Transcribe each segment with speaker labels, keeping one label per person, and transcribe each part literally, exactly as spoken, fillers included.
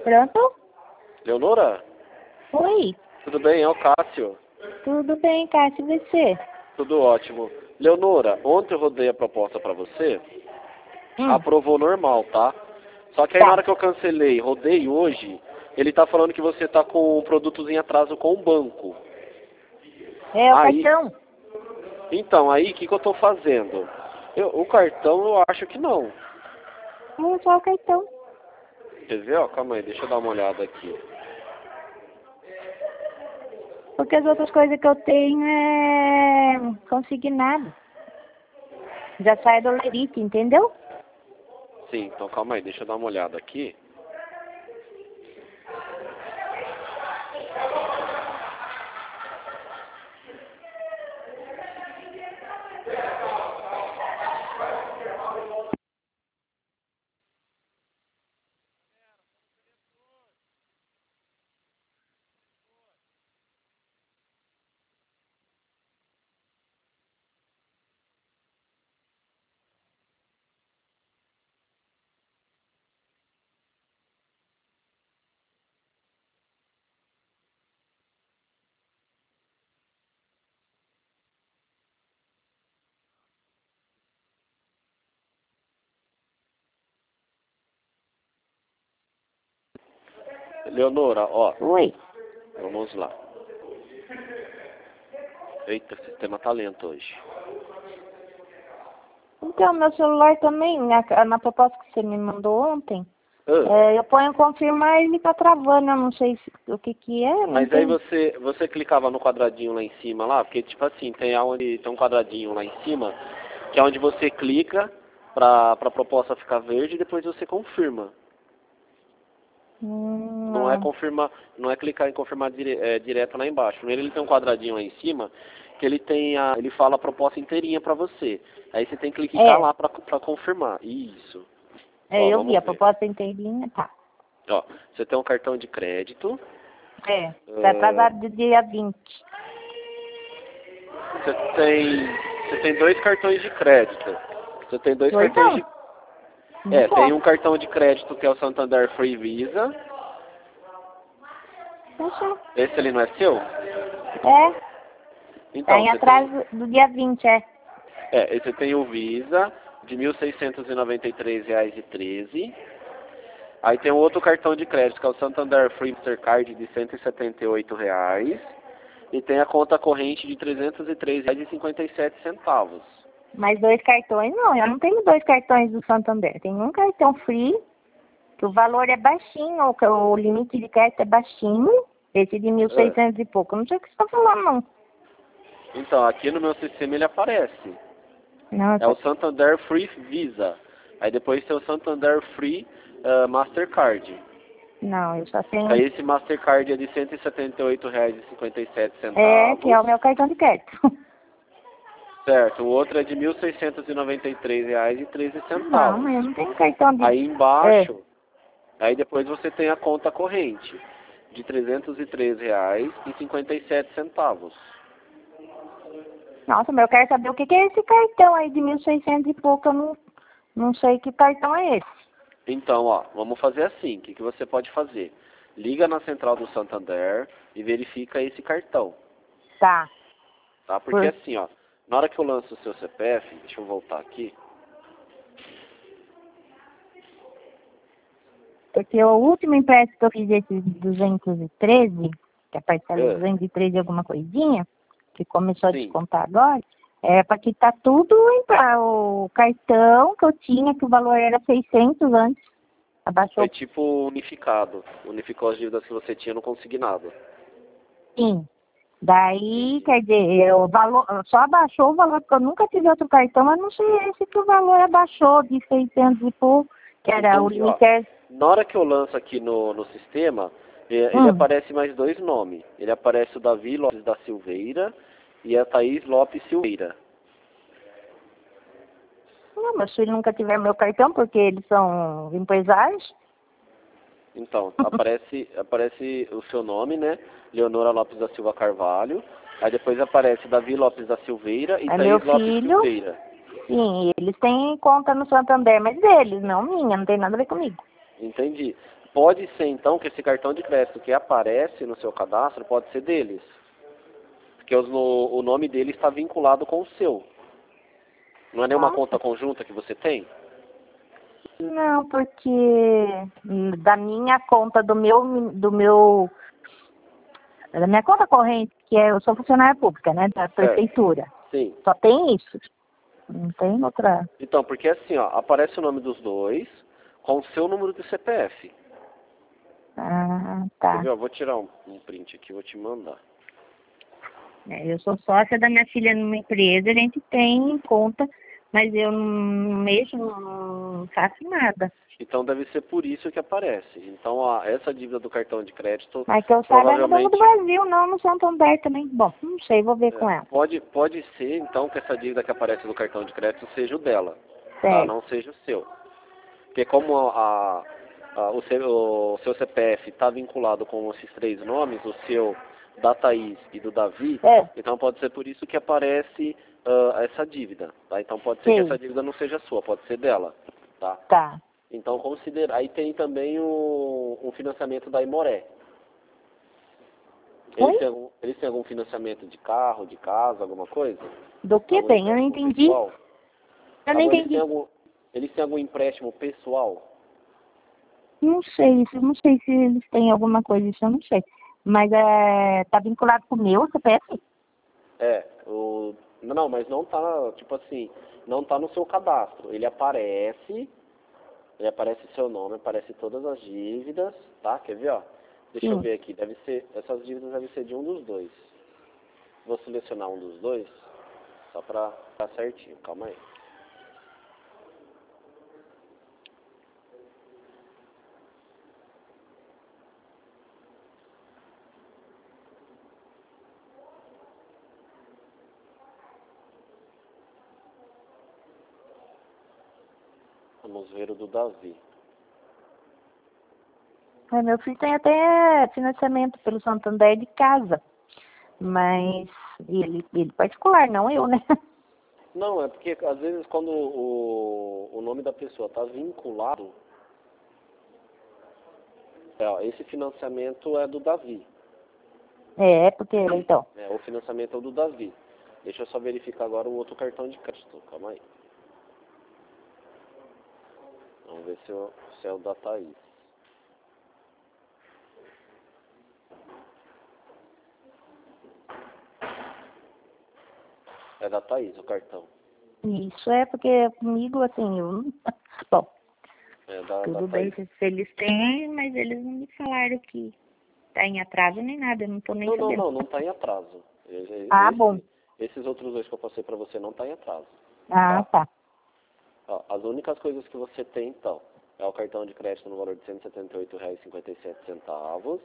Speaker 1: Pronto?
Speaker 2: Leonora?
Speaker 1: Oi.
Speaker 2: Tudo bem? É o Cássio.
Speaker 1: Tudo bem, Cássio, e você?
Speaker 2: Tudo ótimo. Leonora, ontem eu rodei a proposta pra você.
Speaker 1: Hum.
Speaker 2: Aprovou normal, tá? Só que aí
Speaker 1: Tá.
Speaker 2: na hora que eu cancelei, rodei hoje, ele tá falando que você tá com produtos em atraso com o banco.
Speaker 1: É o
Speaker 2: Aí,
Speaker 1: cartão.
Speaker 2: então, aí o que, que eu tô fazendo? Eu, o cartão eu acho que não.
Speaker 1: É só o cartão.
Speaker 2: Quer ver? Ó, calma aí, deixa eu dar uma olhada aqui.
Speaker 1: Porque as outras coisas que eu tenho é consignado. Já sai do lerite, entendeu?
Speaker 2: Sim, então calma aí, deixa eu dar uma olhada aqui. Leonora, ó,
Speaker 1: Oi.
Speaker 2: vamos lá. Eita, o sistema tá lento hoje.
Speaker 1: Então, meu celular também, na, na proposta que você me mandou ontem,
Speaker 2: Ah,
Speaker 1: é, eu ponho confirmar e ele tá travando, eu não sei se, o que que é. Não
Speaker 2: mas aí
Speaker 1: tem...
Speaker 2: você, você clicava no quadradinho lá em cima lá, porque tipo assim, tem aonde tem um quadradinho lá em cima, que é onde você clica pra, pra proposta ficar verde e depois você confirma.
Speaker 1: Hum,
Speaker 2: Não é
Speaker 1: não.
Speaker 2: confirmar, não é clicar em confirmar dire, é, direto lá embaixo. Nele ele tem um quadradinho lá em cima que ele tem a, ele fala a proposta inteirinha pra você. Aí você tem que clicar
Speaker 1: É,
Speaker 2: lá pra, pra confirmar. Isso.
Speaker 1: é,
Speaker 2: Ó,
Speaker 1: eu vi
Speaker 2: vamos
Speaker 1: a
Speaker 2: ver.
Speaker 1: proposta inteirinha, tá.
Speaker 2: Ó, você tem um cartão de crédito.
Speaker 1: É, tá
Speaker 2: ah,
Speaker 1: atrasado do dia vinte.
Speaker 2: você tem, você tem dois cartões de crédito. Você tem dois
Speaker 1: Dois
Speaker 2: cartões
Speaker 1: não.
Speaker 2: de,
Speaker 1: Um
Speaker 2: é,
Speaker 1: só.
Speaker 2: tem um cartão de crédito que é o Santander Free Visa.
Speaker 1: Fechou.
Speaker 2: Esse ali não é seu?
Speaker 1: É, tá
Speaker 2: Então,
Speaker 1: em
Speaker 2: você tem,
Speaker 1: atraso do dia vinte, é.
Speaker 2: é, esse tem o Visa de mil seiscentos e noventa e três reais e treze. Aí tem um outro cartão de crédito que é o Santander Free Mastercard de cento e setenta e oito reais. E tem a conta corrente de trezentos e três reais e cinquenta e sete centavos.
Speaker 1: Mas dois cartões não, eu não tenho dois cartões do Santander. Tem um cartão free, que o valor é baixinho, o, o limite de crédito é baixinho, esse de mil e
Speaker 2: Ah,
Speaker 1: seiscentos e pouco. Eu não sei o que você está falando, não.
Speaker 2: então, aqui no meu sistema ele aparece. É o
Speaker 1: Nossa,
Speaker 2: Santander Free Visa. Aí depois tem o Santander Free ah, Mastercard.
Speaker 1: não, eu só tenho...
Speaker 2: Aí esse Mastercard é de cento e setenta e oito reais e cinquenta e sete
Speaker 1: É, que é
Speaker 2: centavos.
Speaker 1: o meu cartão de crédito.
Speaker 2: Certo, o outro é de mil seiscentos e noventa e três reais e treze
Speaker 1: Não,
Speaker 2: centavos.
Speaker 1: mas eu não tenho cartão de...
Speaker 2: Aí
Speaker 1: É,
Speaker 2: embaixo, aí depois você tem a conta corrente de trezentos e três reais e cinquenta e sete centavos.
Speaker 1: nossa, mas eu quero saber o que, que é esse cartão aí de mil e seiscentos e pouco, eu não, não sei que cartão é esse.
Speaker 2: Então, ó, vamos fazer assim, o que, que você pode fazer? Liga na central do Santander e verifica esse cartão,
Speaker 1: Tá,
Speaker 2: tá? Porque
Speaker 1: por...
Speaker 2: assim, ó, na hora que eu lanço o seu C P F, deixa eu voltar aqui.
Speaker 1: Porque o último empréstimo que eu fiz, esse duzentos e treze, que é a parcela de
Speaker 2: É,
Speaker 1: duzentos e treze alguma coisinha, que começou a
Speaker 2: sim,
Speaker 1: descontar agora, é para quitar tudo em pra- o cartão que eu tinha, que o valor era seiscentos antes,
Speaker 2: foi
Speaker 1: abaixou,
Speaker 2: tipo unificado, unificou as dívidas que você tinha no consignado.
Speaker 1: sim. Daí,
Speaker 2: Entendi.
Speaker 1: quer dizer, o valor, só abaixou o valor, porque eu nunca tive outro cartão, mas não sei esse que o valor abaixou de seiscentos e pouco, que era o
Speaker 2: Entendi, ó.
Speaker 1: limite. é-
Speaker 2: Na hora que eu lanço aqui no, no sistema, eh, ele
Speaker 1: Hum,
Speaker 2: aparece mais dois nomes. Ele aparece o Davi Lopes da Silveira e a Thaís Lopes Silveira.
Speaker 1: não, meus filhos nunca tiveram meu cartão, porque eles são empresários.
Speaker 2: Então, aparece, aparece o seu nome, né? Leonora Lopes da Silva Carvalho. Aí depois aparece Davi Lopes da Silveira e
Speaker 1: É meu
Speaker 2: Thaís Lopes
Speaker 1: filho,
Speaker 2: Silveira.
Speaker 1: sim, eles têm conta no Santander, mas deles, não minha, não tem nada a ver comigo.
Speaker 2: Entendi. Pode ser, então, que esse cartão de crédito que aparece no seu cadastro pode ser deles. Porque os, no, o nome dele está vinculado com o seu. Não é nenhuma
Speaker 1: Nossa.
Speaker 2: conta conjunta que você tem?
Speaker 1: Não, porque hum, da minha conta, do meu, do meu, da minha conta corrente, que é, eu sou funcionária pública, né, da prefeitura,
Speaker 2: Sim.
Speaker 1: só tem isso. Não tem outra.
Speaker 2: Então, porque assim, ó, aparece o nome dos dois com o seu número de C P F.
Speaker 1: Ah,
Speaker 2: Quer
Speaker 1: tá.
Speaker 2: ver? Eu vou tirar um, um print aqui e vou te mandar.
Speaker 1: É, eu sou sócia da minha filha numa empresa, a gente tem conta, mas eu não mexo, não faço nada.
Speaker 2: Então deve ser por isso que aparece. Então, ó, essa dívida do cartão de crédito
Speaker 1: Mas que eu saiba é no Banco do
Speaker 2: provavelmente
Speaker 1: Brasil, não no Santander também. Bom, não sei, vou ver com
Speaker 2: é,
Speaker 1: ela.
Speaker 2: pode, pode ser, então, que essa dívida que aparece no cartão de crédito seja o dela, tá?
Speaker 1: Certo.
Speaker 2: Não seja o seu. Porque como a, a, o, seu, o seu C P F está vinculado com esses três nomes, o seu, da Thaís e do Davi,
Speaker 1: É.
Speaker 2: então pode ser por isso que aparece uh, essa dívida, tá? Então pode ser que
Speaker 1: Sim.
Speaker 2: essa dívida não seja sua, pode ser dela, tá?
Speaker 1: Tá.
Speaker 2: Então considera. Aí tem também o, o financiamento da Imoré. Eles
Speaker 1: Oi?
Speaker 2: têm, algum, eles têm algum financiamento de carro, de casa, alguma coisa?
Speaker 1: Do que
Speaker 2: Algum
Speaker 1: bem? Eu não
Speaker 2: empréstimo
Speaker 1: entendi.
Speaker 2: pessoal?
Speaker 1: Eu não
Speaker 2: Agora eles têm
Speaker 1: entendi.
Speaker 2: algum, eles têm algum empréstimo pessoal?
Speaker 1: Não sei, isso- não sei se eles têm alguma coisa, isso eu não sei. Mas é, tá vinculado com o meu C P F?
Speaker 2: É, o, não, mas não tá, tipo assim, não tá no seu cadastro. Ele aparece, ele aparece seu nome, aparece todas as dívidas, tá? Quer ver, ó? Deixa eu
Speaker 1: Sim.
Speaker 2: ver aqui, deve ser, essas dívidas devem ser de um dos dois. Vou selecionar um dos dois, só pra ficar certinho, calma aí. Vamos ver o do Davi.
Speaker 1: É, meu filho tem até financiamento pelo Santander de casa. Mas ele, ele particular, não eu, né?
Speaker 2: Não, é porque às vezes quando o, o nome da pessoa está vinculado, é, ó, esse financiamento é do Davi.
Speaker 1: É, porque, então.
Speaker 2: É, o financiamento é o do Davi. Deixa eu só verificar agora o outro cartão de crédito. Calma aí. Vamos ver se, eu, se é o da Thaís. É da Thaís o cartão.
Speaker 1: Isso é porque comigo, assim, eu não... Bom,
Speaker 2: É da, da
Speaker 1: tudo bem
Speaker 2: Thaís.
Speaker 1: se eles têm, mas eles não me falaram que tá em atraso nem nada, eu não tô nem
Speaker 2: Não, não,
Speaker 1: sabendo.
Speaker 2: não, não está em atraso. Esse,
Speaker 1: Ah, bom.
Speaker 2: esses outros dois que eu passei para você não está em atraso.
Speaker 1: Ah, tá.
Speaker 2: Ó, as únicas coisas que você tem, então, é o cartão de crédito no valor de cento e setenta e oito reais e cinquenta e sete centavos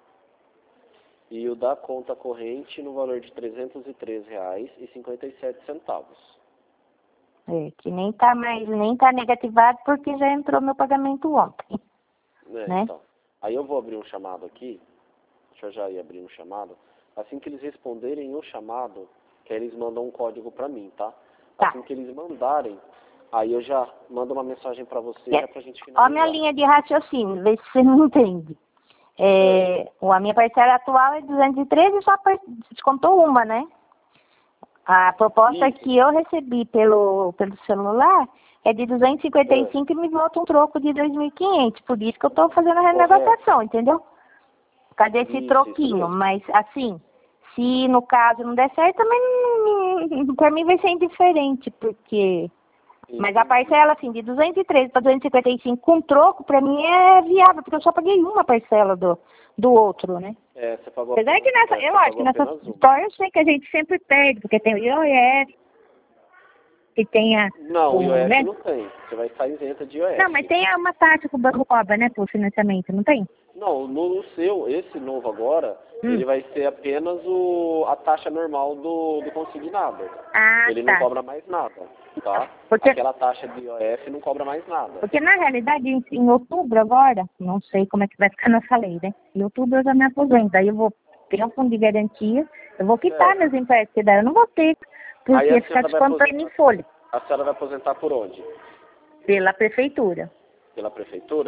Speaker 2: e o da conta corrente no valor de trezentos e três reais e cinquenta e sete centavos.
Speaker 1: É, que nem tá mais, nem tá negativado porque já entrou meu pagamento ontem,
Speaker 2: É,
Speaker 1: né?
Speaker 2: então. Aí eu vou abrir um chamado aqui, deixa eu já ir abrir um chamado. Assim que eles responderem o chamado, que aí eles mandam um código para mim, tá?
Speaker 1: Tá.
Speaker 2: Assim que eles mandarem, aí eu já mando uma mensagem para você,
Speaker 1: É.
Speaker 2: já pra gente
Speaker 1: Ó a minha
Speaker 2: finalizar.
Speaker 1: linha de raciocínio, vê se você não entende. É, a minha parcela atual é duzentos e treze e só par- descontou uma, né? A proposta
Speaker 2: Isso.
Speaker 1: que eu recebi pelo, pelo celular é de duzentos e cinquenta e cinco e me volta um troco de dois mil e quinhentos. Por isso que eu estou fazendo a renegociação, entendeu? Cadê esse
Speaker 2: Isso,
Speaker 1: troquinho?
Speaker 2: isso mesmo.
Speaker 1: Mas, assim, se no caso não der certo, também para mim vai ser indiferente, porque... Mas a parcela, assim, de duzentos e treze para duzentos e cinquenta e cinco com troco, para mim é viável, porque eu só paguei uma parcela do, do outro, né?
Speaker 2: É, você pagou
Speaker 1: Apesar
Speaker 2: apenas,
Speaker 1: que nessa,
Speaker 2: é,
Speaker 1: eu
Speaker 2: você
Speaker 1: acho que
Speaker 2: pagou
Speaker 1: nessa
Speaker 2: apenas uma.
Speaker 1: história eu sei que a gente sempre perde, porque tem o I O S, que tem a...
Speaker 2: Não, o
Speaker 1: o,
Speaker 2: I O S
Speaker 1: né?
Speaker 2: não tem. Você vai estar isenta de I O S.
Speaker 1: Não, mas tem uma taxa que o banco cobra, né, por financiamento, não tem?
Speaker 2: Não, no, no seu, esse novo agora,
Speaker 1: Hum.
Speaker 2: ele vai ser apenas o, a taxa normal do, do consignado.
Speaker 1: Ah,
Speaker 2: Ele
Speaker 1: tá.
Speaker 2: não cobra mais nada, tá?
Speaker 1: Porque,
Speaker 2: Aquela taxa de I O F não cobra mais nada.
Speaker 1: porque na realidade, em, em outubro agora, não sei como é que vai ficar nessa lei, né? Em outubro eu já me aposento, aí eu vou ter um fundo de garantia, eu vou quitar
Speaker 2: Certo.
Speaker 1: meus empréstimos, que daí eu não vou ter,
Speaker 2: Aí
Speaker 1: porque
Speaker 2: a
Speaker 1: ficar
Speaker 2: senhora vai
Speaker 1: descontando
Speaker 2: aposentar,
Speaker 1: em folha,
Speaker 2: a senhora vai aposentar por onde?
Speaker 1: pela prefeitura.
Speaker 2: Pela prefeitura?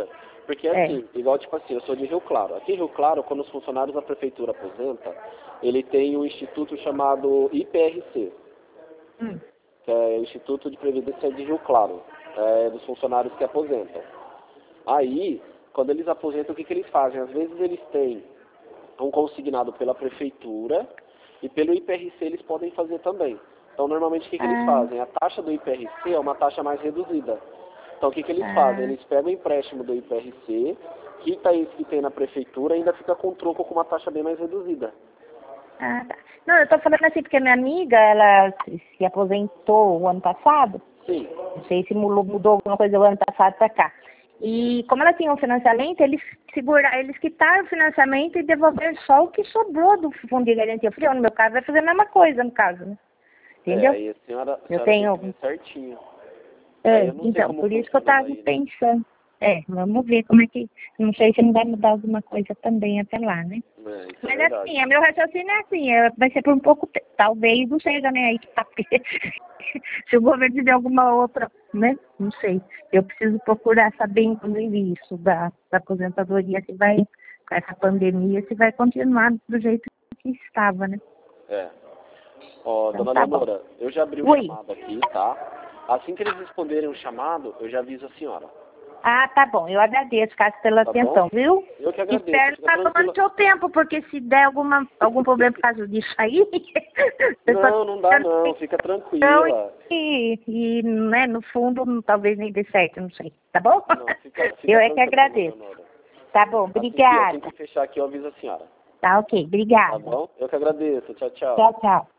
Speaker 2: Porque assim, é. igual tipo assim, eu sou de Rio Claro. Aqui em Rio Claro, quando os funcionários da prefeitura aposentam, ele tem um instituto chamado I P R C, hum. que é o Instituto de Previdência de Rio Claro, é, dos funcionários que aposentam. Aí, quando eles aposentam, o que, que eles fazem? Às vezes eles têm um consignado pela prefeitura e pelo I P R C eles podem fazer também. Então, normalmente, o que, que ah. eles fazem? A taxa do I P R C é uma taxa mais reduzida. Então, o que, que eles ah. fazem? Eles pegam o empréstimo do I P R C, quita isso que tem na prefeitura e ainda fica com troco com uma taxa bem mais reduzida.
Speaker 1: Ah, tá. Não, eu tô falando assim porque minha amiga, ela se aposentou o ano passado.
Speaker 2: Sim.
Speaker 1: Não sei se mudou alguma coisa do ano passado para cá. E como ela tinha um financiamento, eles seguraram, eles quitaram o financiamento e devolveram só o que sobrou do fundo de garantia. Eu falei, no meu caso, vai fazer a mesma coisa, no caso, né? Entendeu?
Speaker 2: É, aí a senhora, a senhora
Speaker 1: eu tenho...
Speaker 2: tem que ver certinho.
Speaker 1: É, então, por isso que eu estava aí, pensando. Né? É, vamos ver como é que... Não sei se não vai mudar alguma coisa também até lá, né?
Speaker 2: É, isso
Speaker 1: Mas
Speaker 2: é
Speaker 1: assim, é meu raciocínio é assim, é, vai ser por um pouco tempo. Talvez não seja, né? Aí que tá... Se o governo tiver alguma outra, né? Não sei. Eu preciso procurar saber, inclusive, isso da, da aposentadoria, se vai, com essa pandemia, se vai continuar do jeito que estava, né?
Speaker 2: É. Ó, então, dona tá Leonora, bom. Eu já abri o Oi. chamado aqui, tá? Assim que eles responderem o chamado, eu já aviso a senhora.
Speaker 1: Ah, tá bom. Eu agradeço, Cássio, pela tá atenção, bom? Viu?
Speaker 2: Eu que agradeço.
Speaker 1: Espero estar tá tomando seu tempo, porque se der alguma, algum problema por causa disso aí...
Speaker 2: Não, não dá não. Fica tranquila.
Speaker 1: E, e né, no fundo, talvez nem dê certo, não sei. Tá bom?
Speaker 2: Não, fica, fica
Speaker 1: eu é que agradeço. Tá bom, obrigada.
Speaker 2: Assim que, assim que fechar aqui, eu aviso a senhora.
Speaker 1: Tá ok, obrigada.
Speaker 2: Tá bom? Eu que agradeço. Tchau, tchau.
Speaker 1: Tchau, tchau.